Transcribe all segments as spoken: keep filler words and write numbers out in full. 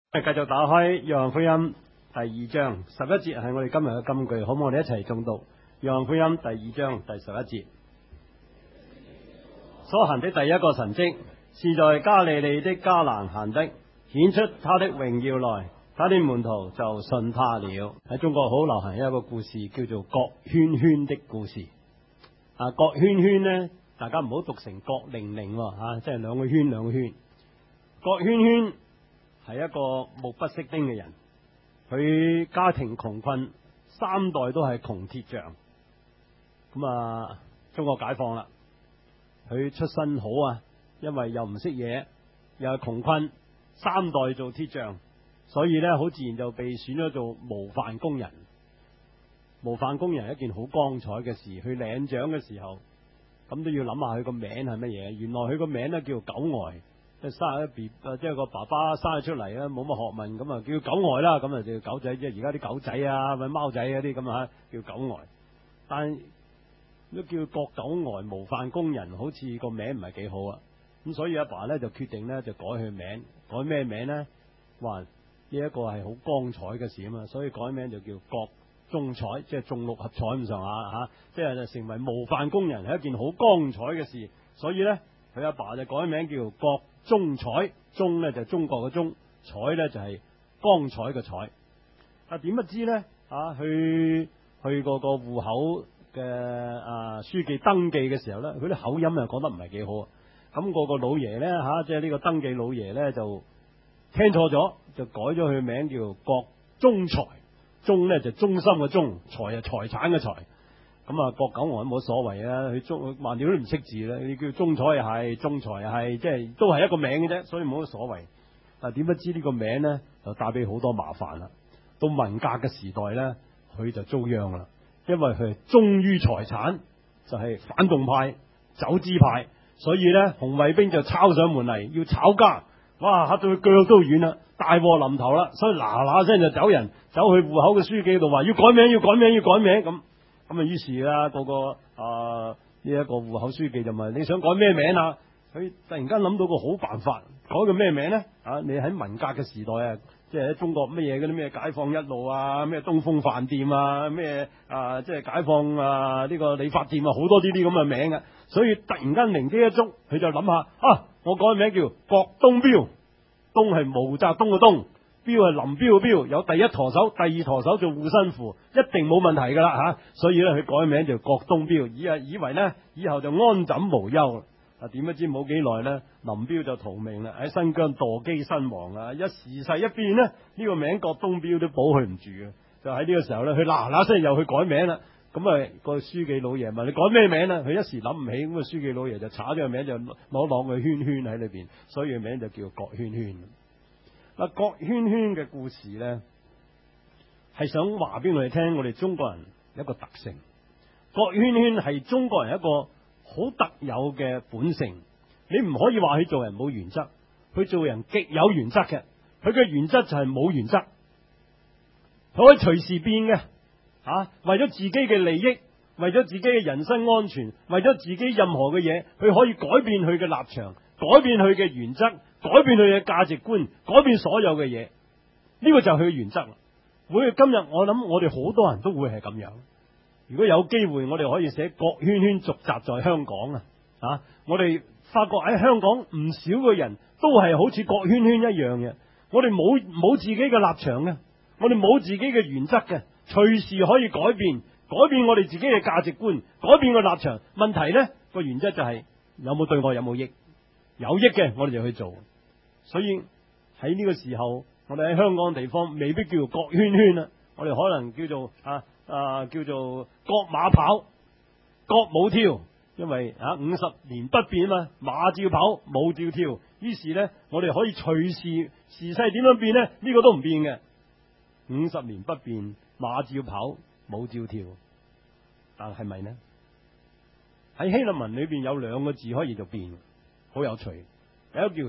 繼續打開約翰福音第二章十一節係我哋今日嘅金句，好唔好？我哋一齊誦讀約翰福音第二章第十一節。所行的第一個神蹟是在加利利的迦南行的，顯出他的榮耀來，他的門徒就信他了。喺中國好流行一個故事，叫做郭圈圈的故事。啊，郭圈圈呢，大家唔好讀成郭玲玲吓，即係兩個圈兩個圈。郭圈圈係一個目不識丁嘅人，佢家庭窮困，三代都係窮鐵匠。咁啊，中國解放啦，佢出身好啊，因為又唔識嘢，又係窮困，三代做鐵匠，所以呢，好自然就被選咗做模範工人。模範工人係一件好光彩嘅事，去領獎嘅時候，咁都要諗下佢個名係乜嘢。原來佢個名呢，叫狗呆。即係生一 B， 即係個爸爸生咗出嚟咧，冇乜學問，咁啊叫狗呆啦，咁啊叫狗仔。即係而家啲狗仔啊，咪貓仔嗰啲咁啊，叫狗呆。但係都叫郭狗呆模範工人，好似個名唔係幾好啊。咁所以阿爸咧就決定咧就改佢名，改咩名咧？話呢一個係好光彩嘅事啊嘛，所以改名就叫郭中彩，即係中六合彩咁上下吓，即係就成為模範工人係一件好光彩嘅事。所以咧，佢阿爸就改名叫郭中彩，中咧就係中國嘅中，彩咧就係光彩嘅彩。啊，點不知咧啊，去去個個戶口嘅啊書記登記嘅時候咧，佢啲口音又講得唔係幾好。咁、那個個老爺咧吓，即係呢個登記老爺咧就聽錯咗，就改咗佢名叫郭中財。中咧就中心嘅中，財係財產嘅財。咁啊，郭狗呆冇所謂啊，佢中橫掂都唔識字咧，你叫中彩又係，中財又係，即係都係一個名嘅啫，所以冇乜所謂。但係點不知呢個名咧就帶俾好多麻煩啦。到文革嘅時代咧，佢就遭殃啦，因為佢係忠於財產，就係、是、反動派、走資派，所以咧紅衛兵就抄上門嚟要炒家，哇嚇到佢腳都軟啦，大禍臨頭啦，所以嗱嗱聲就走人，走去戶口嘅書記度話要改名，要改名，要改名咁。咁啊，於是啦，個個啊呢一個戶口書記就問：你想改咩名啊？佢突然間諗到個好辦法，改個咩名咧？啊，你喺文革嘅時代啊，即係喺中國乜嘢嗰啲咩解放一路啊，咩東風飯店啊，咩啊即係解放啊呢個理髮店啊，好多呢啲咁嘅名嘅。所以突然間靈機一觸，佢就諗下啊，我改個名叫郭東彪，東係毛澤東嘅東。標係林彪嘅標，有第一舵手、第二舵手做護身符，一定冇問題噶啦吓。所以咧，佢改名叫郭東彪，以啊以為咧以後就安枕無憂。啊，點不知冇幾耐咧，林彪就逃命啦，喺新疆墮機身亡啊！一時勢一變咧，呢、這個名郭東彪都保佢唔住嘅。就喺呢個時候咧，佢嗱嗱聲又去改名啦。咁啊，個書記老爺問你改咩名啦？佢一時諗唔起，咁啊書記老爺就查咗個名，就攞攞個圈圈喺裏邊，所以個名就叫郭圈圈。嗱，郭圈圈嘅故事咧，係想話俾我哋聽，我哋中國人一個特性。郭圈圈係中國人一個好特有嘅本性。你唔可以話佢做人冇原則，佢做人極有原則嘅。佢嘅原則就係冇原則，佢可以隨時變嘅。啊，為咗自己嘅利益，為咗自己嘅人身安全，為咗自己任何嘅嘢，佢可以改變佢嘅立場，改變佢嘅原則。改變佢嘅價值觀，改變所有嘅嘢，呢個就係佢嘅原則啦。會今日我諗，我哋好多人都會係咁樣。如果有機會，我哋可以寫郭圈圈續集在香港啊！啊，我哋發覺喺香港唔少嘅人都係好似郭圈圈一樣嘅。我哋冇冇自己嘅立場嘅，我哋冇自己嘅原則嘅，隨時可以改變，改變我哋自己嘅價值觀，改變個立場。問題呢個原則就係有冇對我有冇益，有益嘅我哋就去做。所以喺呢個時候，我哋喺香港地方未必叫做郭圈圈啦，我哋可能叫做啊啊叫做郭馬跑、郭舞跳，因為啊五十年不變嘛，馬照跑，舞照跳。於是呢，我哋可以隨時時勢點樣變呢？呢、呢個都唔變嘅。五十年不變，馬照跑，舞照跳。但係咪呢？喺希臘文裏邊有兩個字可以做變，好有趣。有一個叫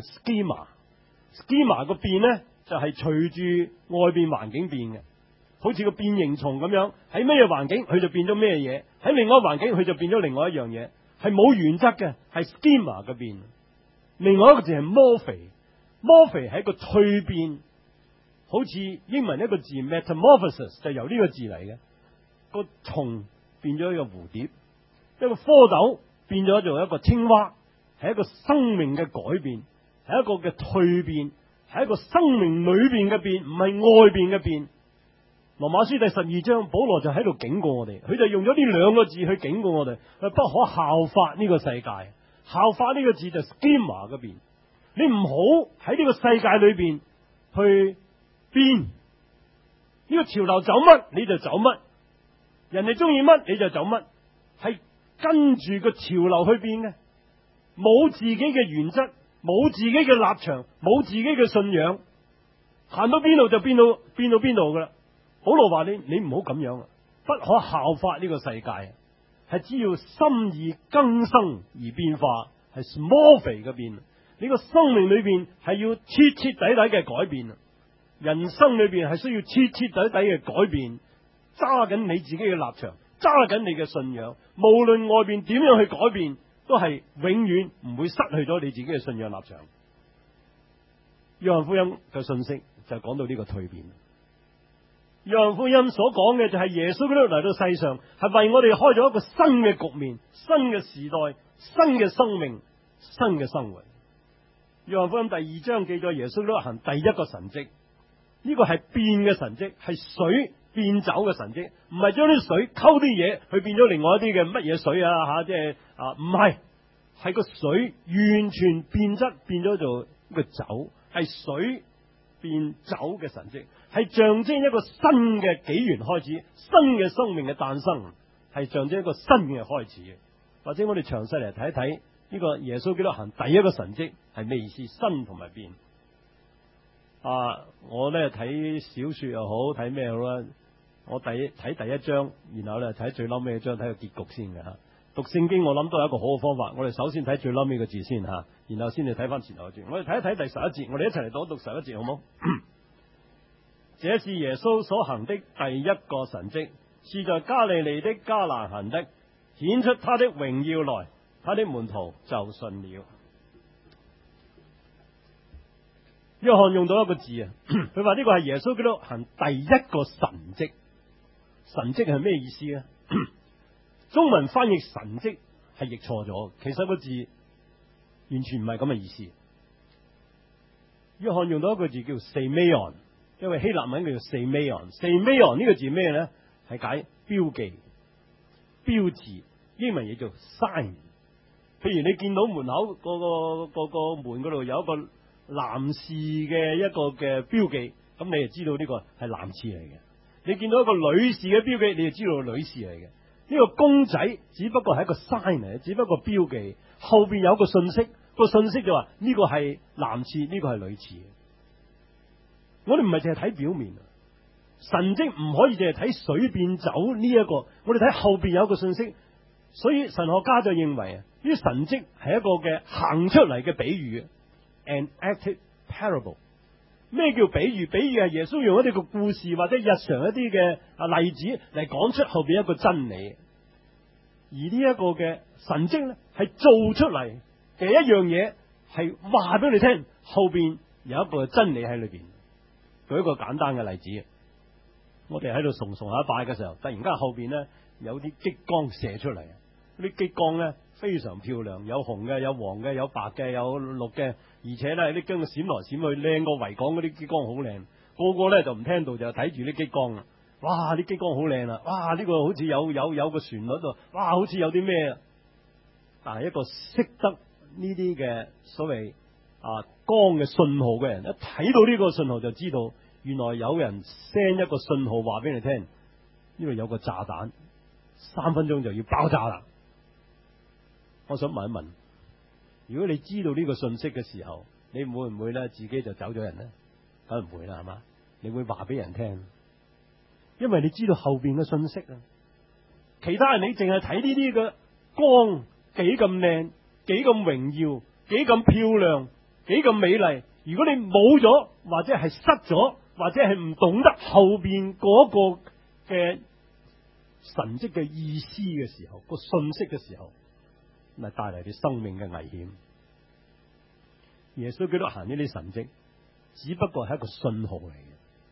schema。schema 個變呢，就係隨住外邊環境變嘅，好似個變形蟲咁樣，喺咩環境佢就變咗咩嘢，喺另外一個環境佢就變咗另外一樣嘢，係冇原則嘅，係 schema 嘅變。另外一個字係 morphe，morphe 係一個蛻變， 好似英文一個字 metamorphosis 就由呢個字嚟嘅，個蟲變咗一個蝴蝶，一個蝌蚪變咗做一個青蛙，係一個生命嘅改變，係一個嘅蛻變，係一個生命裏邊嘅變，唔係外邊嘅變。羅馬書第十二章，保羅就喺度警告我哋，佢就用咗呢兩個字去警告我哋，佢不可效法呢個世界。效法呢個字就 schema 嘅變，你唔好喺呢個世界裏邊去變，呢、這個潮流走乜你就走乜，人哋中意乜你就走乜，係跟住個潮流去變嘅，冇自己嘅原則，冇自己嘅立場，冇自己嘅信仰，行到邊度就變到變到邊度噶啦。保羅話你你唔好咁樣，不可效法呢個世界，係只要心意更生而變化，係 smorphe 嘅變。你個生命裏邊係要徹徹底底嘅改變，人生裏邊係需要徹徹底底嘅改變。揸緊你自己嘅立場，揸緊你嘅信仰，無論外邊點樣去改變，都係永遠唔會失去咗你自己嘅信仰立場。約翰福音嘅信息就講到呢個蛻變。約翰福音所講嘅就係耶穌基督嚟到世上，係為我哋開咗一個新嘅局面、新嘅時代、新嘅生命、新嘅生活。約翰福音第二章記載耶穌基督行第一個神蹟，呢個係變嘅神蹟，係水變酒嘅神蹟，唔係將啲水溝啲嘢去變咗另外一啲嘅乜嘢水啊吓，即係啊唔係，係個水完全變質變咗做一個酒，係水變酒嘅神蹟，係象徵一個新嘅紀元開始，新嘅生命嘅誕生，係象徵一個新嘅開始。或者我哋詳細嚟睇一睇呢個耶穌基督行第一個神蹟係咩意思？新同埋變啊！我咧睇小說又好，睇咩好啦？我第睇第一章，然後咧睇最嬲尾嘅章，睇個結局先嘅吓。讀聖經我諗都係一個好嘅方法。我哋首先睇最嬲尾嘅字先吓，然後先至睇翻前頭嘅字。我哋睇一睇第十一節，我哋一齊嚟讀一讀十一節好冇？這是耶穌所行的第一個神蹟，是在加利利的迦拿行的，顯出他的榮耀來，他的門徒就信了。約翰用到一個字啊，佢話呢個係耶穌基督行第一個神蹟。神蹟係咩意思呢？中文翻譯神蹟係譯錯咗，其實個字完全唔係咁嘅意思。約翰用到一個字叫 semeion， 因為希臘文叫做 semeion。semeion 呢個字咩呢？係解標記、標誌，英文嘢叫 sign。譬如你見到門口嗰個嗰個門嗰度有一個男士嘅一個嘅標記，咁你就知道呢個係男士嚟嘅。你見到一個女士嘅標記，你就知道係女士嚟嘅。呢個公仔只不過係一個 sign 嚟，只不過標記，後邊有個信息，個信息就話呢個係男廁，呢個係女廁。我哋唔係淨係睇表面，神蹟唔可以淨係睇水變酒呢一個，我哋睇後邊有個信息。所以神學家就認為啊，呢啲神蹟係一個嘅行出嚟嘅比喻 ，an acted parable。咩叫比喻？比喻係耶穌用一啲個故事或者日常一啲嘅啊例子嚟講出後邊一個真理。而呢一個嘅神蹟咧，係做出嚟嘅一樣嘢，係話俾你聽，後邊有一個真理喺裏邊。舉一個簡單嘅例子，我哋喺度崇崇下拜嘅時候，突然間後邊咧有啲激光射出嚟，啲激光咧非常漂亮，有紅嘅，有黃嘅，有白嘅，有綠嘅，而且咧啲光閃來閃去，靚過維港嗰啲激光好靚。個個咧就唔聽到，就睇住啲激光啦。哇！啲激光好靚啦！哇！呢個好似有有有個旋律度，哇！好似有啲咩？但係一個識得呢啲嘅所謂啊光嘅信號嘅人，一睇到呢個信號就知道，原來有人 send 一個信號話俾你聽，呢度有個炸彈，三分鐘就要爆炸啦。我想問一問，如果你知道呢個信息嘅時候，你會唔會咧自己就走咗人呢？梗係唔會啦，係嘛？你會話俾人聽，因為你知道後邊嘅信息啊。其他人你淨係睇呢啲嘅光幾咁靚，幾咁榮耀，幾咁漂亮，幾咁美麗。如果你冇咗，或者係失咗，或者係唔懂得後邊嗰個嘅神蹟嘅意思嘅時候，個信息嘅時候，咪帶嚟你生命嘅危險。耶穌基督行呢啲神蹟，只不過係一個信號嚟嘅，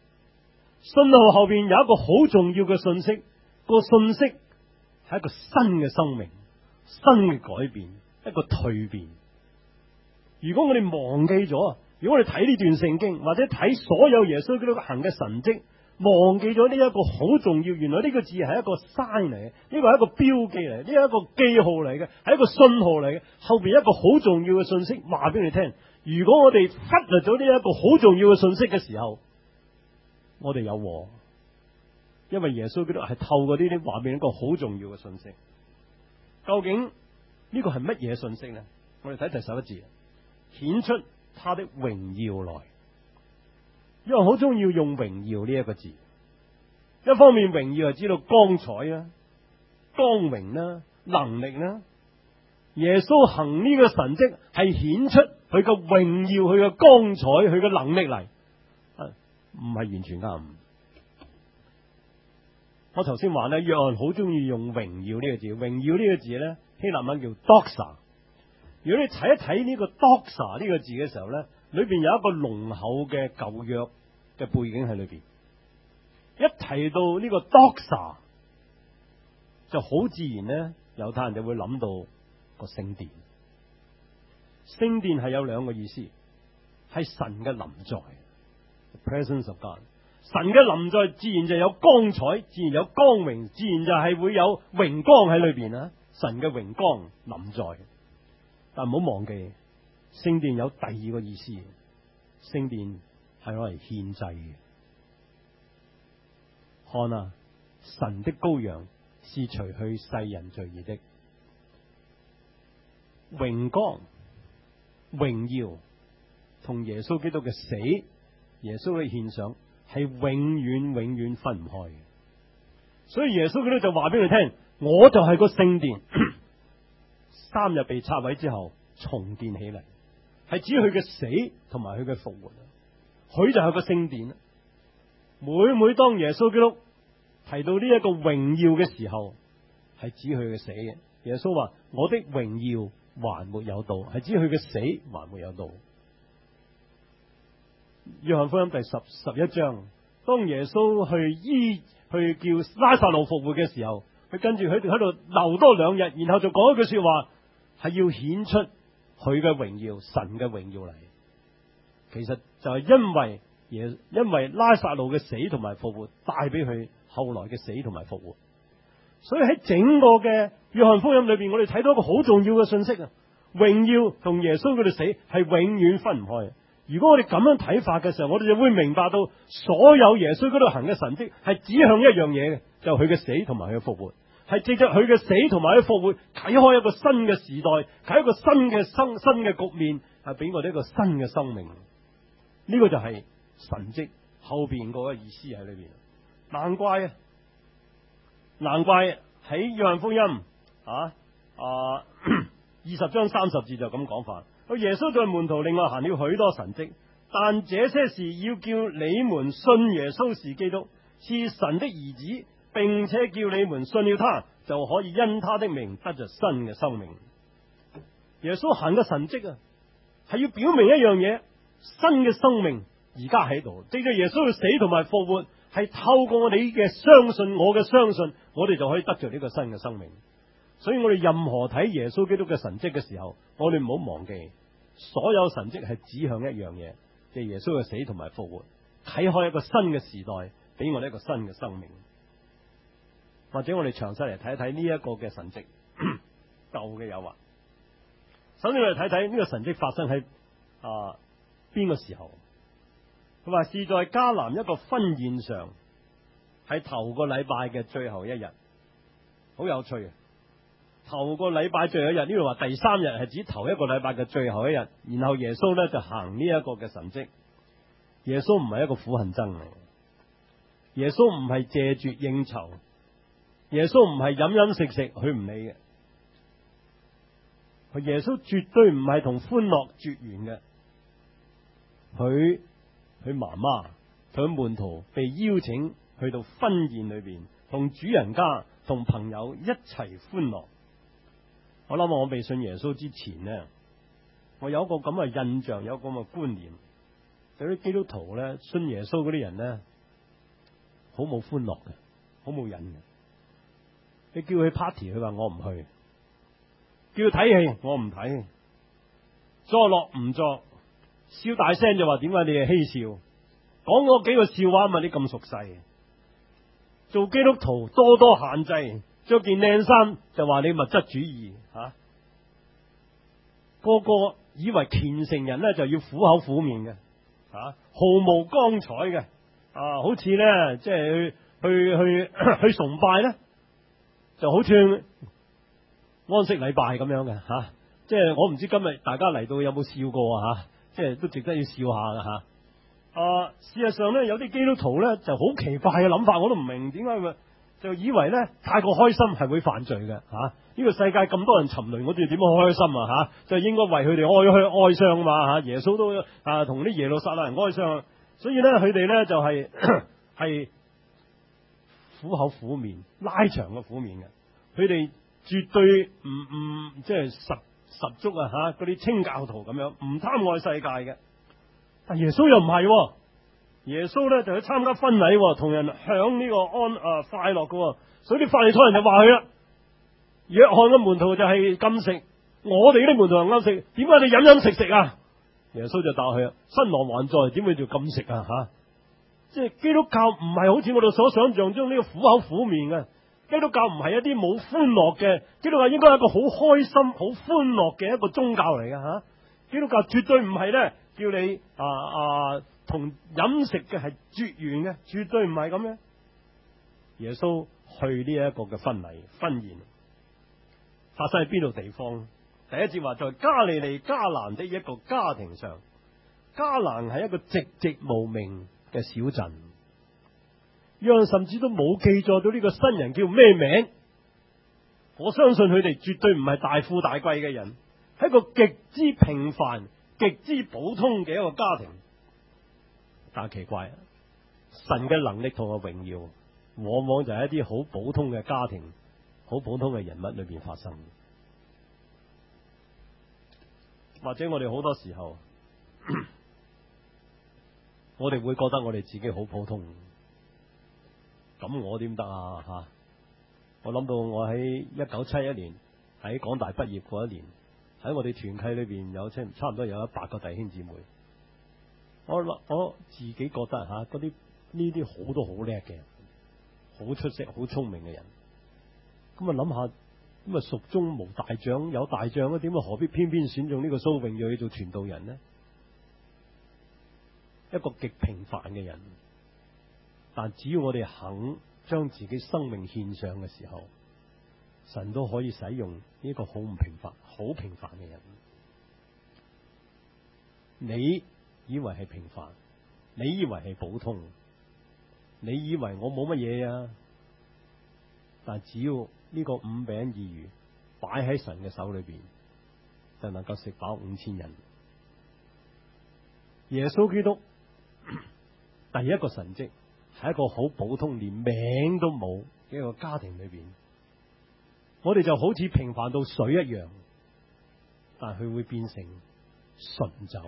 信號後邊有一個好重要嘅信息，個信息係一個新嘅生命、新嘅改變、一個蛻變。如果我哋忘記咗，如果我哋睇呢段聖經或者睇所有耶穌基督行嘅神蹟，忘記咗呢一個好重要，原來呢個字係一個 sign 嚟嘅，呢個係一個標記嚟，呢係一個記號嚟嘅，係一個信號嚟嘅。後邊一個好重要嘅信息話俾你聽。如果我哋忽略咗呢一個好重要嘅信息嘅時候，我哋有禍，因為耶穌基督係透過呢啲話俾一個好重要嘅信息。究竟呢個係乜嘢信息呢？我哋睇第十一節，顯出他的榮耀來。因為好中意用榮耀呢一個字，一方面榮耀係知道光彩啊、光榮啦、能力啦。耶穌行呢個神蹟係顯出佢嘅榮耀、佢嘅光彩、佢嘅能力嚟，唔係完全啱。我頭先話咧，約翰好中意用榮耀呢個字，榮耀呢個字咧，希臘文叫 doxa。如果你睇一睇呢個 doxa 呢個字嘅時候咧，裏邊有一個濃厚嘅舊約嘅背景喺裏邊。一提到呢個 doxa，就好自然咧，猶太人就會諗到個聖殿。聖殿係有兩個意思，係神嘅臨在 ，the presence of God。神嘅臨在自然就有光彩，自然有光榮，自然就係會有榮光喺裏邊啊！神嘅榮光臨在，但唔好忘記，聖殿有第二個意思，聖殿係攞嚟獻祭嘅。看啊，神的羔羊是除去世人罪孽的。榮光、榮耀同耶穌基督嘅死，耶穌嘅獻上係永遠永遠分唔開嘅。所以耶穌基督就話俾佢聽，我就係個聖殿，三日被拆毀之後重建起嚟，係指佢嘅死同埋佢嘅復活。佢就係個聖殿。每每當耶穌基督提到呢一個榮耀嘅時候，係指佢嘅死嘅。耶穌話：我的榮耀還沒有到，係指佢嘅死還沒有到。約翰福音第十十一章，當耶穌去醫去叫拉撒路復活嘅時候，佢跟住佢哋喺度留多兩日，然後就講一句說話，係要顯出佢嘅榮耀，神嘅榮耀嚟。其實就係因為耶，因為拉撒路嘅死同埋復活，帶俾佢後來嘅死同埋復活。所以喺整個嘅約翰福音裏邊，我哋睇到一個好重要嘅信息啊！榮耀同耶穌佢哋死係永遠分唔開。如果我哋咁樣睇法嘅時候，我哋就會明白到所有耶穌嗰度行嘅神蹟係指向一樣嘢嘅，就係佢嘅死同埋佢嘅復活，係藉着佢嘅死同埋佢復活啟開一個新嘅時代，啟一個新嘅生新嘅局面，係俾我哋一個新嘅生命。呢、這個就係神蹟後邊嗰個意思喺裏邊。難怪啊，難怪喺約翰福音啊啊二十章三十節就咁講法。耶穌對門徒另外行了許多神蹟，但這些事要叫你們信耶穌是基督，是神的兒子，並且叫你們信了他，就可以因他的名得着新嘅生命。耶穌行嘅神蹟啊，係要表明一樣嘢，新嘅生命而家喺度。藉着耶穌嘅死同埋復活，係透過我哋嘅相信，我嘅相信，我哋就可以得着呢個新嘅生命。所以我哋任何睇耶穌基督嘅神蹟嘅時候，我哋唔好忘記，所有神蹟係指向一樣嘢，即係耶穌嘅死同埋復活，啟開一個新嘅時代，俾我哋一個新嘅生命。或者我哋詳細嚟睇一睇呢一個嘅神蹟，舊嘅有啊。首先我哋睇睇呢個神蹟發生喺啊邊個時候？佢話是在迦南一個婚宴上，係頭個禮拜嘅最後一日，好有趣啊！頭個禮拜最後一日，呢度話第三日係指頭一個禮拜嘅最後一日，然後耶穌咧就行呢一個嘅神蹟。耶穌唔係一個苦行僧嚟，耶穌唔係謝絕應酬，耶穌唔係飲飲食食，佢唔理嘅。佢耶穌絕對唔係同歡樂絕緣嘅。佢佢媽媽佢門徒被邀請去到婚宴裏邊，同主人家同朋友一齊歡樂。我諗我未信耶穌之前呢，我有一個咁嘅印象，有一個咁嘅觀念，對啲基督徒咧，信耶穌嗰啲人咧， 好冇歡樂嘅，好冇癮嘅。你叫佢 party， 佢話我唔去；叫佢睇戲，我唔睇；作樂唔作，笑大聲就話點解你係嬉笑？講嗰幾個笑話嘛，你咁熟悉。做基督徒多多限制，着件靚衫就話你物質主義吓、啊。個個以為虔誠人咧就要苦口苦面嘅，吓、啊、毫無光彩嘅，啊，好似咧即係去去去去崇拜咧，就好似安息禮拜咁樣嘅吓、啊。即係我唔知今日大家嚟到有冇笑過啊吓，即係都值得要笑下嘅吓。啊，事實上咧有啲基督徒咧就好奇怪嘅諗法，我都唔明點解就以為咧太過開心係會犯罪嘅吓。呢、啊這個世界咁多人沉淪，我哋點樣開心啊吓？就應該為佢哋哀哀哀傷嘛吓。耶穌都啊同啲耶路撒冷人哀傷，所以咧佢哋咧就係、是、係苦口苦面拉長嘅苦面嘅。佢哋絕對唔唔即係十十足啊吓，嗰啲清教徒咁樣唔貪愛世界嘅。但耶穌又唔係，耶穌咧就去參加婚禮，同人享呢個安啊快樂嘅，所以啲法利賽人就話佢啦：約翰嘅門徒就係禁食，我哋啲門徒又啱食，點解你飲飲食食啊？耶穌就答佢啦：新郎還在，點會叫禁食啊？吓、啊，即係基督教唔係好似我哋所想象中呢個苦口苦面嘅，基督教唔係一啲冇歡樂嘅，基督教應該係一個好開心、好歡樂嘅一個宗教嚟嘅吓。基督教絕對唔係咧。叫你啊啊同飲食嘅係絕緣嘅，絕對唔係咁樣。耶穌去呢一個嘅婚禮婚宴，發生喺邊度地方？第一節話在加利利迦蘭的一個家庭上，迦蘭係一個寂寂無名嘅小鎮，約翰甚至都冇記載到呢個新人叫咩名。我相信佢哋絕對唔係大富大貴嘅人，係一個極之平凡、極之普通嘅一個家庭。但係奇怪，神嘅能力同埋榮耀，往往就係一啲好普通嘅家庭、好普通嘅人物裏邊發生。或者我哋好多時候，我哋會覺得我哋自己好普通，咁我點得啊？吓，我諗到我喺一九七一年喺港大畢業嗰一年，喺我哋團契裏邊有差差唔多有一百個弟兄姊妹。我我自己覺得吓，嗰啲呢啲好多好叻嘅人，好出色、好聰明嘅人。咁啊諗下，咁啊蜀中無大將，有大將啊，點解何必偏偏選中呢個蘇永睿去做傳道人呢？一個極平凡嘅人，但只要我哋肯將自己生命獻上嘅時候，神都可以使用呢個好唔平凡、好平凡嘅人。你以為係平凡，你以為係普通，你以為我冇乜嘢啊？但只要呢個五餅二魚擺喺神嘅手裏邊，就能夠食飽五千人。耶穌基督第一個神蹟係一個好普通，連名都冇嘅一個家庭裏邊，我哋就好似平凡到水一樣，但佢會變成純酒，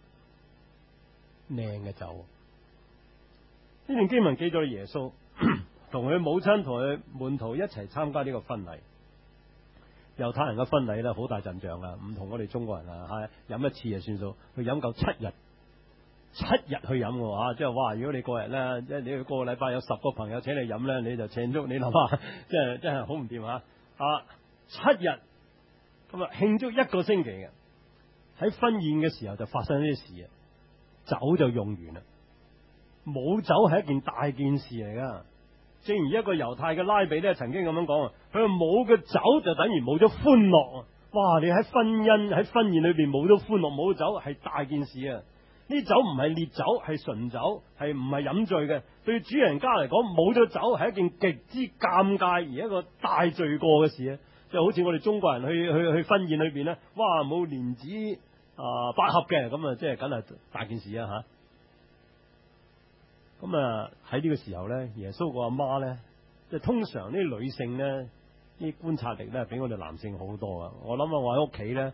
靚嘅酒。呢段經文記載耶穌同佢母親同佢門徒一齊參加呢個婚禮。猶太人嘅婚禮咧好大陣仗啊，唔同我哋中國人啊，係飲一次就算數，佢飲夠七日，七日去飲嘅話，即係哇！如果你過日咧，即係你個禮拜有十個朋友請你飲咧，你就請足，你諗下，即係真係好唔掂啊！啊，七日咁啊，慶祝一個星期嘅。喺婚宴嘅時候就發生呢啲事啊，酒就用完啦，冇酒係一件大件事嚟噶。正如一個猶太嘅拉比咧，曾經咁樣講啊，佢話冇嘅酒就等於冇咗歡樂啊！哇，你喺婚姻喺婚宴裏邊冇咗歡樂，冇酒係大件事啊！呢酒唔係烈酒，係純酒，係唔係飲醉嘅。對主人家嚟講，冇咗酒係一件極之尷尬而一個大罪過嘅事啊！即係好似我哋中國人去去去婚宴裏邊咧，哇，冇蓮子啊百合嘅，咁啊，即係梗係大件事啊吓！咁啊喺呢個時候咧，耶穌個阿媽咧，即係通常啲女性咧，啲觀察力咧比我哋男性好多啊！我諗啊，我喺屋企咧，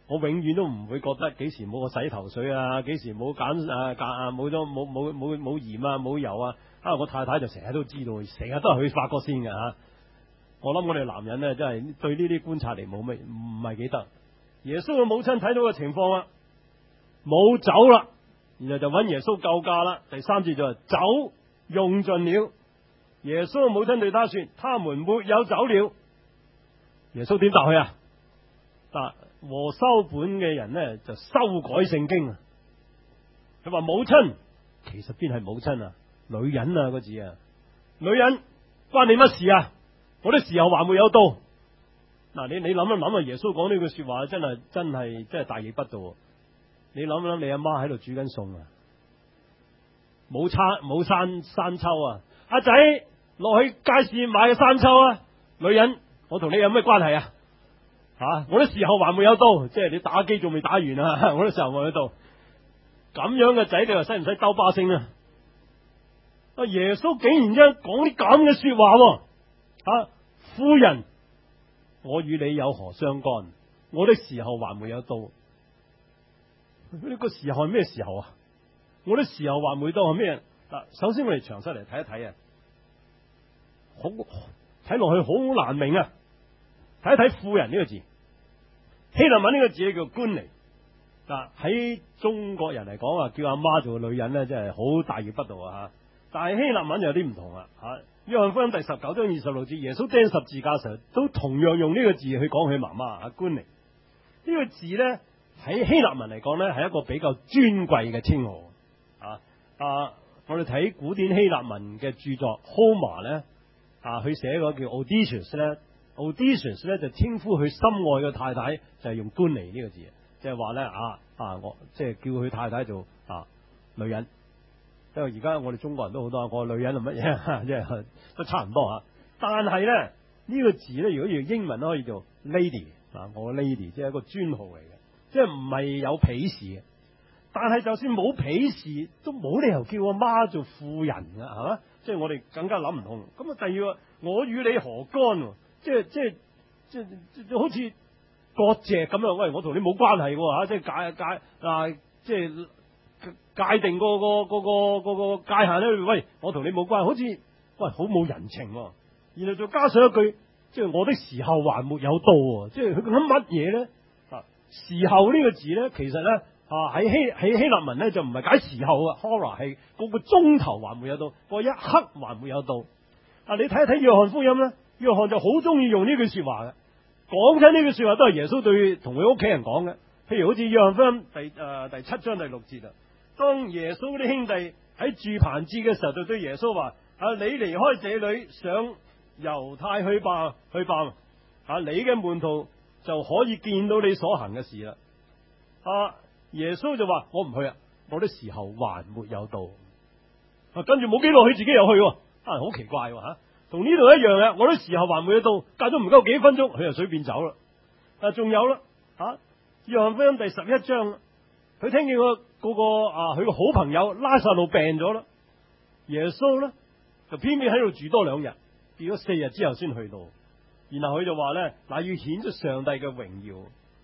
我永遠都唔會覺得幾時冇個洗頭水啊，幾時冇揀誒揀啊，冇咗冇冇冇冇鹽啊，冇油啊。啊，我太太就成日都知道，成日都係去發覺先嘅吓。我諗我哋男人咧，真係對呢啲觀察嚟冇咩唔係幾得。耶穌嘅母親睇到個情況啦，冇酒啦，然後就揾耶穌救駕啦。第三節就話酒用盡了，耶穌嘅母親對他說：他們沒有酒了。耶穌點答佢啊？嗱，和修本嘅人呢，就修改聖經啊。佢話母親，其實邊係母親啊？女人啊個字啊，女人關你乜事啊？我啲時候還沒有到。嗱，你你諗一諗啊，耶穌講呢句說話真係真係真係大逆不道。你諗一諗，你阿媽喺度煮緊餸啊，冇餐冇山山秋啊，阿仔落去街市買個山秋啊。女人，我同你有咩關係啊？吓、啊，我啲時候還沒有到，即係你打機仲未打完啊，我啲時候還沒有到。咁樣嘅仔，你話使唔使兜巴星啊？啊，耶穌竟然之講啲咁嘅說話。啊，夫人，我與你有何相干？我的時候還沒有到。呢個時候係咩時候啊？我的時候還沒到係咩？嗱，首先我哋詳細嚟睇一睇啊，好睇落去好難明啊！睇一睇婦人呢個字，希臘文呢個字叫官尼。嗱，喺中國人嚟講啊，叫阿媽做個女人咧，真係好大逆不道啊！吓，但係希臘文有啲唔同啊！吓，約翰福音第十九章二十六節，耶穌釘十字架時都同樣用呢個字去講佢媽媽啊，官尼。呢個字咧喺希臘文嚟講咧係一個比較尊貴嘅稱號啊！啊，我哋睇古典希臘文嘅著作 Homer 咧啊，佢寫個叫 Odysseus 咧。Odysseus 咧就稱呼佢心愛嘅太太就係用官尼呢個字，即係話咧啊啊我即係叫佢太太做啊女人，因為而家我哋中國人都好多我女人係乜嘢，即係都差唔多吓。但係咧呢個字咧，如果用英文都可以做 lady 啊，我 lady 即係一個尊號嚟嘅，即係唔係有鄙視嘅。但係就算冇鄙視，都冇理由叫阿媽做婦人噶，係嘛？即係我哋更加諗唔通。咁啊，第二個我與你何干？即係即係即係好似割席咁樣，喂，我同你冇關係吓，即係界界啊，即係界定個個個個個個界限咧。喂，我同你冇關係，好似喂好冇人情。然後再加上一句，即係我的時候還沒有到，即係佢講乜嘢咧？啊，時候呢個字咧，其實咧啊喺希喺希臘文咧就唔係解時候啊 ，hora 係嗰個鐘頭還沒有到，個一刻還沒有到。啊，你睇一睇約翰福音咧。約翰就好中意用呢句說話嘅，講緊呢句說話都係耶穌對同佢屋企人講嘅。譬如好似約翰福音第誒、呃、第七章第六節啊，當耶穌啲兄弟喺住棚節嘅時候，就對耶穌話：啊，你離開這裏上猶太去吧，去吧，啊，你嘅門徒就可以見到你所行嘅事啦。啊，耶穌就話：我唔去啊，我啲時候還沒有到。啊，跟住冇幾耐，佢自己又去，啊，好奇怪吓。同呢度一樣嘅，我啲時候還沒有到，隔咗唔夠幾分鐘，佢就隨便走啦。啊，仲有啦，吓，約翰福音第十一章，佢聽見個嗰個啊，佢個好朋友拉撒路病咗啦，耶穌咧就偏偏喺度住多兩日，住咗四日之後先去到，然後佢就話咧，嗱，要顯出上帝嘅榮耀，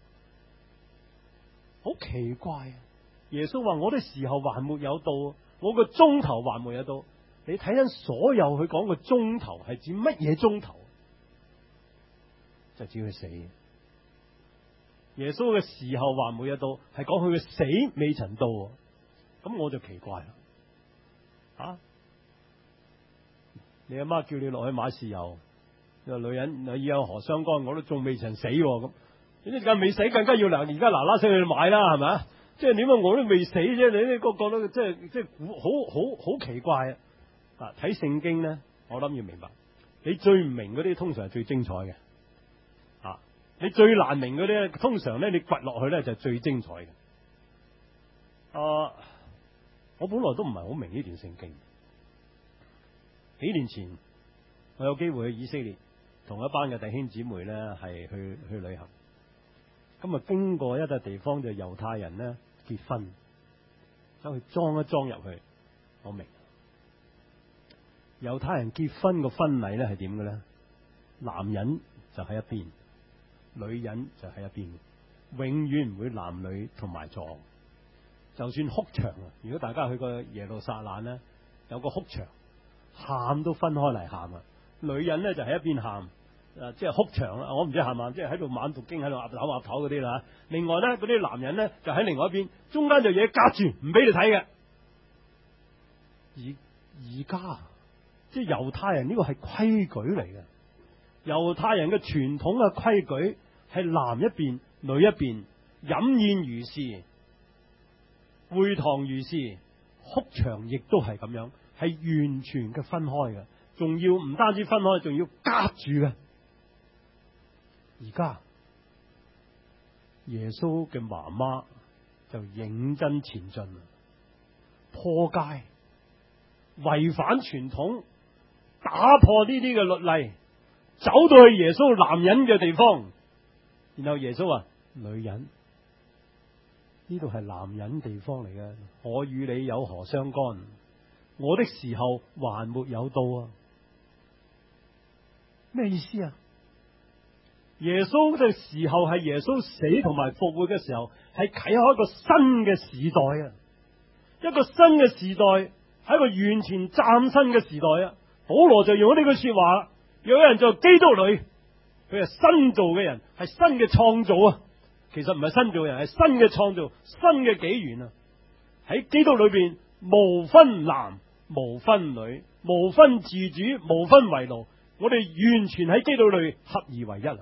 好奇怪啊！耶穌話我啲時候還沒有到，我個鐘頭還沒有到。你睇緊所有佢講個鐘頭係指乜嘢鐘頭？就指佢死。耶穌嘅時候還沒有到，係講佢嘅死未曾到。咁我就奇怪啦。啊，你阿媽叫你落去買豉油，你話女人你有何相干？我都仲未曾死咁，你而家未死，更加要嗱，而家嗱嗱聲去買啦，係咪啊？即係點解我都未死啫？你呢個覺得即係即係好好好奇怪啊！啊！睇聖經咧，我諗要明白，你最唔明嗰啲通常係最精彩嘅，啊！你最難明嗰啲咧，通常咧你掘落去咧就係最精彩嘅。啊！我本來都唔係好明呢段聖經。幾年前我有機會去以色列，同一班嘅弟兄姊妹咧係去去旅行，咁啊經過一笪地方就猶太人咧結婚，走去裝一裝入去，我明。猶太人結婚個婚禮咧係點嘅咧？男人就喺一邊，女人就喺一邊， 永遠唔會男女同埋坐。就算哭牆啊，如果大家去過耶路撒冷咧，有個哭牆，喊都分開嚟喊啊！女人咧就喺一邊喊，誒，即係哭牆啦。我唔知係咪，即係喺度猛讀經，喺度岌頭岌頭嗰啲啦。另外咧，嗰啲男人咧就喺另外一邊，中間就嘢隔住，唔俾你睇嘅。而而家即係猶太人呢個係規矩嚟嘅，猶太人嘅傳統嘅規矩係男一邊，女一邊，飲宴如是，會堂如是，哭牆亦都係咁樣，係完全嘅分開嘅，仲要唔單止分開，仲要夾住嘅。而家耶穌嘅媽媽就認真前進，破戒，違反傳統，打破呢啲嘅律例，走到去耶穌男人嘅地方，然後耶穌話：女人，呢度係男人地方嚟嘅，我與你有何相干？我的時候還沒有到啊！咩意思啊？耶穌嘅時候係耶穌死同埋復活嘅時候，係啟開一個新嘅時代啊！一個新嘅時代，係一個完全嶄新嘅時代啊！保羅就用咗呢句說話，有人在基督裏，佢係新造嘅人，係新嘅創造啊！其實唔係新造人，係新嘅創造，新嘅紀元啊！喺基督裏邊，無分男，無分女，無分自主，無分為奴，我哋完全喺基督裏合而為一啊！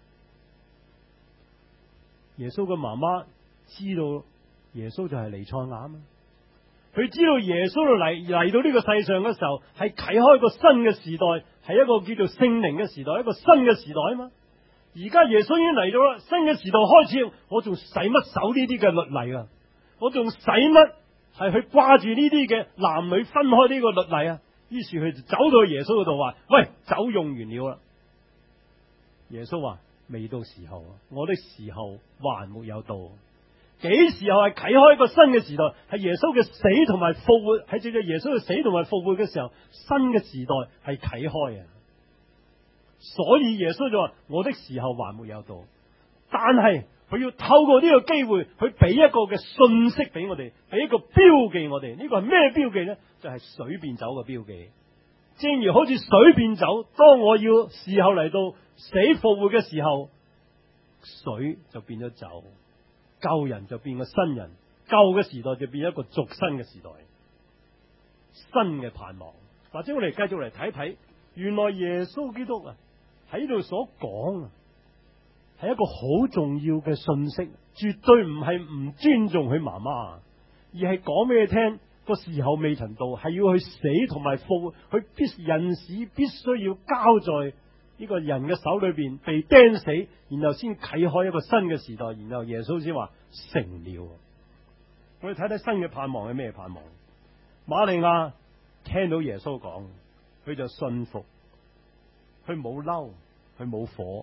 耶穌嘅媽媽知道耶穌就係彌賽亞啊！佢知道耶穌嚟嚟到呢個世上嘅時候，係啟開一個新嘅時代，係一個叫做聖靈嘅時代，一個新嘅時代啊嘛！而家耶穌已經嚟到啦，新嘅時代開始，我仲使乜守呢啲嘅律例啊？我仲使乜係去掛住呢啲嘅男女分開呢個律例啊？於是佢就走到去耶穌嗰度話：喂，酒用完了啦！耶穌話：未到時候，我的時候還沒有到。幾時候係啟開一個新嘅時代？係耶穌嘅死同埋復活，係借住耶穌嘅死同埋復活嘅時候，新嘅時代係啟開啊！所以耶穌就話：我的時候還沒有到。但係佢要透過呢個機會，去俾一個嘅信息俾我哋，俾一個標記我哋。呢個係咩標記呢？就係水變酒嘅標記。正如好似水變酒，當我要時候嚟到死復活嘅時候，水就變咗酒，舊人就變個新人，舊嘅時代就變一個續新嘅時代，新嘅盼望。或者我哋繼續嚟睇睇，原來耶穌基督啊喺度所講啊，係一個好重要嘅信息，絕對唔係唔尊重佢媽媽，而係講俾佢聽個時候未曾到，係要去死同埋復活，佢必人死必須要交在呢個人嘅手裏邊被釘死，然後先啟開一個新嘅時代，然後耶穌先話成了。我哋睇睇新嘅盼望係咩盼望？瑪利亞聽到耶穌講，佢就信服，佢冇嬲，佢冇火，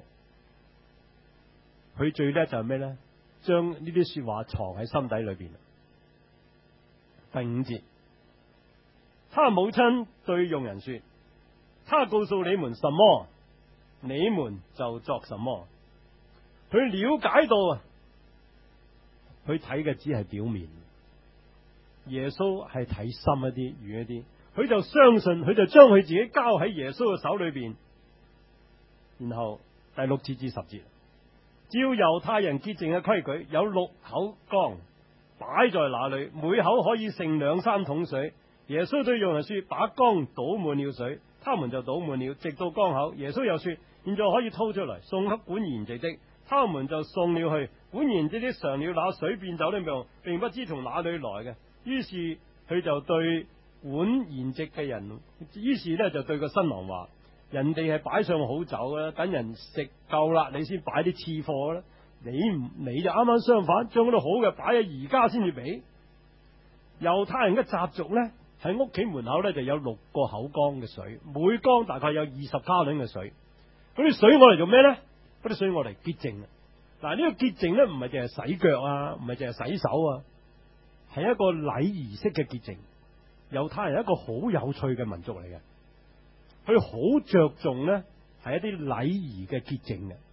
佢最叻就係咩咧？將呢啲說話藏喺心底裏邊。第五節，他母親對用人說：他告訴你們什麼，你們就作什麼。佢了解到啊，佢睇嘅只係表面，耶穌係睇深一啲、遠一啲。佢就相信，佢就將佢自己交喺耶穌嘅手裏邊。然後第六節至十節，照猶太人潔淨嘅規矩，有六口缸擺在那裏，每口可以盛兩三桶水。耶穌對用人說：把缸倒滿了水，他們就倒滿了，直到缸口。耶穌又說：現在可以掏出來，送給管筵席的。他們就送了去。管筵席的嘗了那水變酒的味，並不知從哪裏來嘅。於是佢就對管筵席嘅人，於是咧就對個新郎話：人哋係擺上好酒啦，等人食夠啦，你先擺啲次貨啦。你唔你就啱啱相反，將嗰啲好嘅擺喺而家先至俾。猶太人嘅習俗咧，喺屋企門口咧就有六個口缸嘅水，每缸大概有二十加侖嘅水。嗰啲水我嚟做咩咧？嗰啲水我嚟潔淨啊！嗱，呢個潔淨咧唔係淨係洗腳啊，唔係淨係洗手啊，係一個禮儀式嘅潔淨。猶太人係一個好有趣嘅民族嚟嘅，佢好着重咧係一啲禮儀嘅潔淨嘅。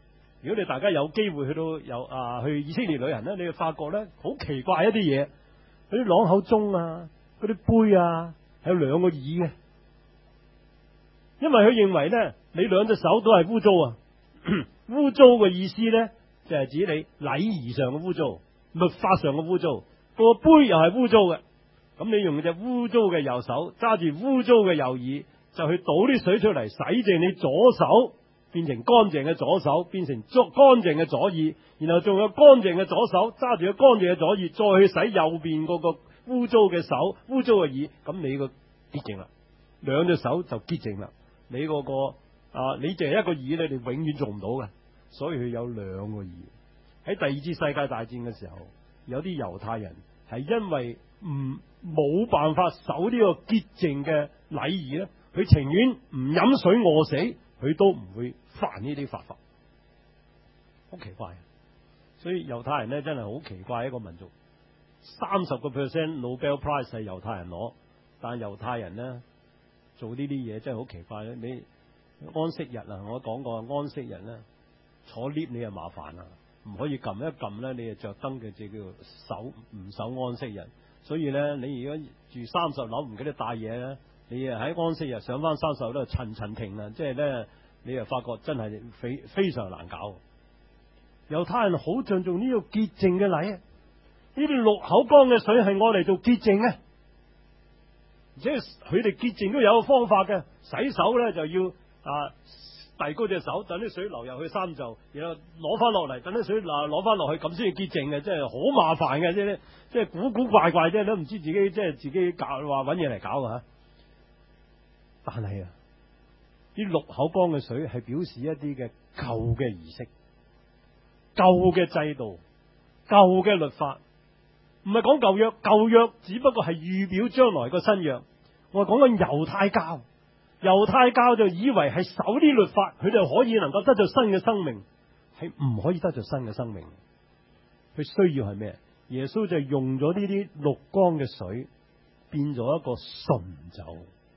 如果你大家有機會去到有啊去以色列旅行咧，你會發覺咧好奇怪一啲嘢，嗰啲朗口鐘啊，嗰啲杯啊，係有兩個耳嘅，因為佢認為咧，你兩隻手都係污糟啊。污糟嘅意思咧，就係指你禮儀上嘅污糟，律法上嘅污糟。個杯又係污糟嘅，咁你用隻污糟嘅右手揸住污糟嘅右耳，就去倒啲水出嚟洗淨你左手，變成乾淨嘅左手，變成足乾淨嘅左耳，然後仲有乾淨嘅左手揸住個乾淨嘅左耳，再去洗右邊嗰個污糟嘅手、污糟嘅耳，咁你個潔淨啦，兩隻手就潔淨啦。你嗰個啊，你淨係一個耳咧，你永遠做唔到嘅，所以佢有兩個耳。喺第二次世界大戰嘅時候，有啲猶太人係因為唔冇辦法守呢個潔淨嘅禮儀咧，佢情願唔飲水餓死，佢都唔會犯呢啲法法。好奇怪，所以猶太人咧真係好奇怪一個民族。三十個 percent Nobel Prize 係猶太人攞，但係猶太人咧做呢啲嘢真係好奇怪咧。你安息日啊，我講過安息日咧坐 lift 你又麻煩啊，唔可以撳一撳咧，你就着燈嘅，就叫做守唔守安息日。所以咧，你如果住三十樓唔記得帶嘢咧，你啊喺安息日上翻三十樓都層層停啊，即係咧你又發覺真係非非常難搞。猶太人好着重呢個潔淨嘅禮，呢啲六口缸嘅水係我嚟做潔淨嘅，而且佢哋潔淨都有個方法嘅，洗手咧就要啊遞高隻手，等啲水流入去衫袖，然後攞翻落嚟，等啲水嗱攞翻落去，咁先至潔淨嘅，即係好麻煩嘅，即係即係古古怪怪，即係都唔知自己即係自己搞話搵嘢嚟搞啊！但係啊，啲六口缸嘅水係表示一啲嘅舊嘅儀式、舊嘅制度、舊嘅律法，唔係講舊約，舊約只不過係預表將來個新約。我係講緊猶太教。猶太教就以為係守啲律法，佢哋可以能夠得到新嘅生命，係唔可以得到新嘅生命。佢需要係咩？耶穌就用咗呢啲六缸嘅水，變咗一個純酒，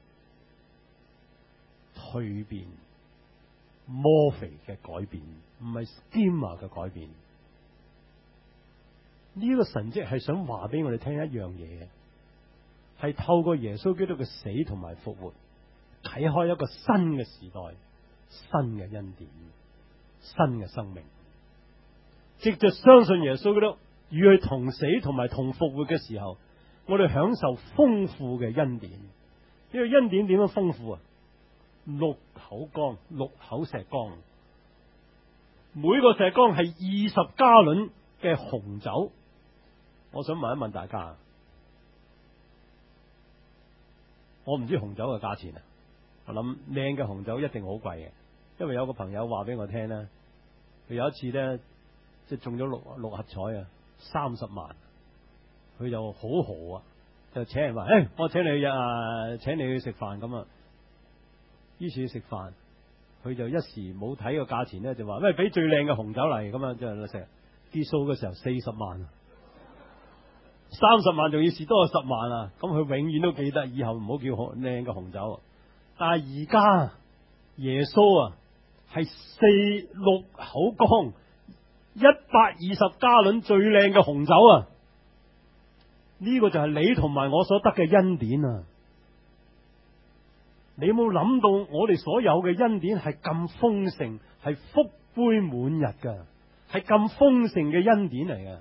蛻變、摩肥嘅改變，唔係 schema 嘅改變。呢、這個神蹟係想話俾我哋聽一樣嘢，係透過耶穌基督嘅死同埋復活，啟開一個新嘅時代，新嘅恩典，新嘅生命。藉着相信耶穌基督與佢同死同埋同復活嘅時候，我哋享受豐富嘅恩典。呢、這個恩典點樣豐富啊？六口缸，六口石缸，每個石缸係二十加侖嘅紅酒。我想問一問大家，我唔知紅酒嘅價錢啊。我諗靚嘅紅酒一定好貴嘅，因為有個朋友話俾我聽咧，佢有一次咧即係中咗六六合彩啊，三十萬，佢就好豪啊，就請人話，誒，我請你去啊，請你去食飯咁啊。於是去食飯，佢就一時冇睇個價錢咧，就話，喂，俾最靚嘅紅酒嚟，咁啊，即係食啲數嘅時候四十萬，三十萬仲要蝕多十萬啊！咁佢永遠都記得，以後唔好叫靚嘅紅酒。但係而家耶穌啊，係四六口缸一百二十加侖最靚嘅紅酒啊！呢、這個就係你同埋我所得嘅恩典啊！你有冇諗到我哋所有嘅恩典係咁豐盛，係福杯滿溢噶，係咁豐盛嘅恩典嚟嘅？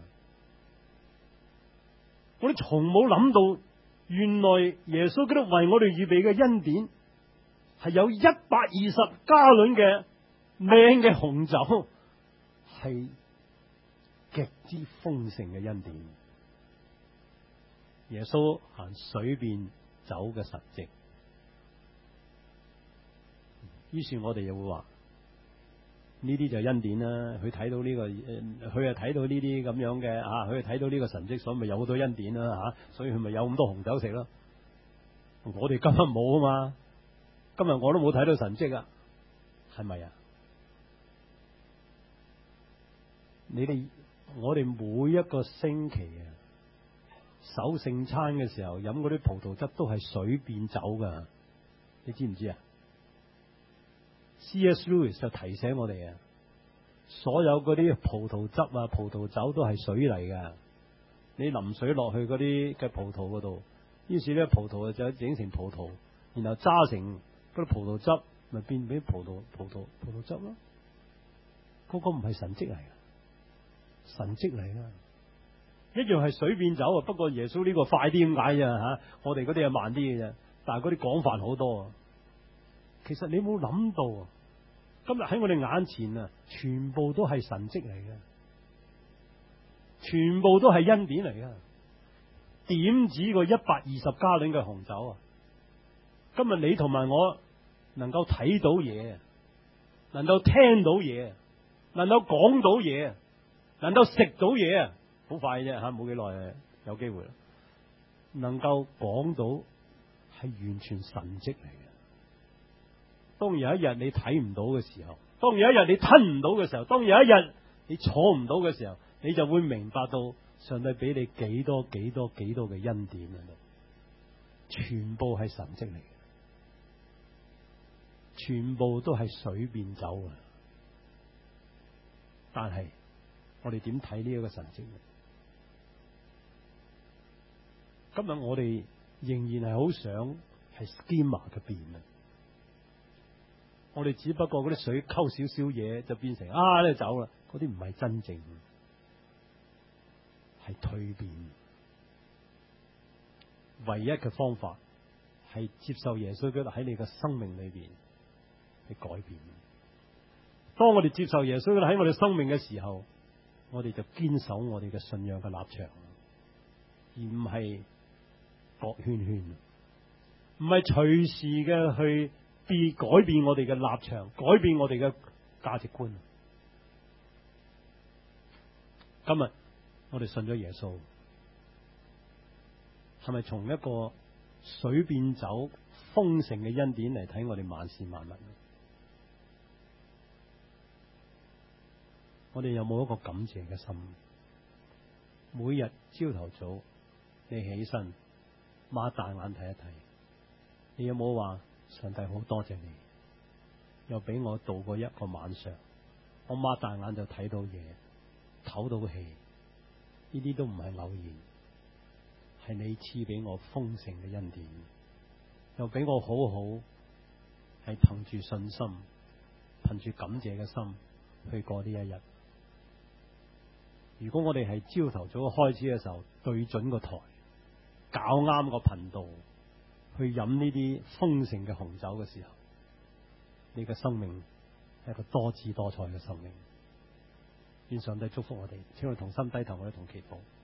我哋從冇諗到，原來耶穌基督為我哋預備嘅恩典係有一百二十加侖嘅靚嘅紅酒，係極之豐盛嘅恩典。耶穌行水變酒嘅神蹟，於是我哋又會話呢啲就係恩典啦。佢睇到呢、這個，佢係睇到呢啲咁樣嘅啊，佢係睇到呢個神蹟，所以咪有好多恩典啦吓、啊，所以佢咪有咁多紅酒食咯。我哋今日冇啊嘛，今日我都冇睇到神蹟啊，係咪啊？你哋我哋每一個星期啊，守聖餐嘅時候飲嗰啲葡萄汁都係水變酒噶，你知唔知啊？C S Lewis 就提醒我哋啊， 所有嗰啲葡萄汁啊、葡萄酒都係水嚟嘅。你淋水落去嗰啲嘅葡萄嗰度，於是咧葡萄就整成葡萄，然後揸成嗰啲葡萄汁，咪變俾葡萄葡萄葡萄汁咯。嗰個唔係神蹟嚟嘅，神蹟嚟噶。一樣係水變酒啊，不過耶穌呢個快啲咁解啫吓，我哋嗰啲係慢啲嘅啫。但係嗰啲廣泛好多啊。其實你冇諗到啊，今日喺我哋眼前啊，全部都係神蹟嚟嘅，全部都係恩典嚟嘅。點止個一百二十加侖嘅紅酒啊！今日你同埋我能夠睇到嘢，能夠聽到嘢，能夠講到嘢，能夠食到嘢啊！好快啫吓，冇幾耐有機會啦。能夠講到係完全神蹟嚟嘅。當有一日你睇唔到嘅時候，當有一日你吞唔到嘅時候，當有一日你坐唔到嘅時候，你就會明白到上帝俾你幾多幾多幾多嘅恩典喺度，全部係神蹟嚟嘅，全部都係水變酒啊！但係我哋點睇呢一個神蹟呢？今日我哋仍然係好想係 schema 嘅變啊！我哋只不過嗰啲水溝少少嘢就變成啊呢酒啦，嗰啲唔係真正，係蛻變。唯一嘅方法係接受耶穌基督喺你嘅生命裏邊去改變。當我哋接受耶穌基督喺我哋生命嘅時候，我哋就堅守我哋嘅信仰嘅立場，而唔係各圈圈，唔係隨時嘅去變改變我哋嘅立場，改變我哋嘅價值觀。今日我哋信咗耶穌，係咪從一個水變酒豐盛嘅恩典嚟睇我哋萬事萬物？我哋有冇一個感謝嘅心？每日朝頭早你起身擘大眼睇一睇，你有冇話上帝好多謝你，又俾我度過一個晚上，我擘大眼就睇到嘢，唞到氣，呢啲都唔係偶然，係你賜俾我豐盛嘅恩典，又俾我好好係憑住信心，憑住感謝嘅心去過呢一日。如果我哋係朝頭早開始嘅時候對準個台，搞啱個頻道去飲呢啲豐盛嘅紅酒嘅時候，你嘅生命係一個多姿多彩嘅生命。願上帝祝福我哋，請我哋同心低頭，我哋同祈禱。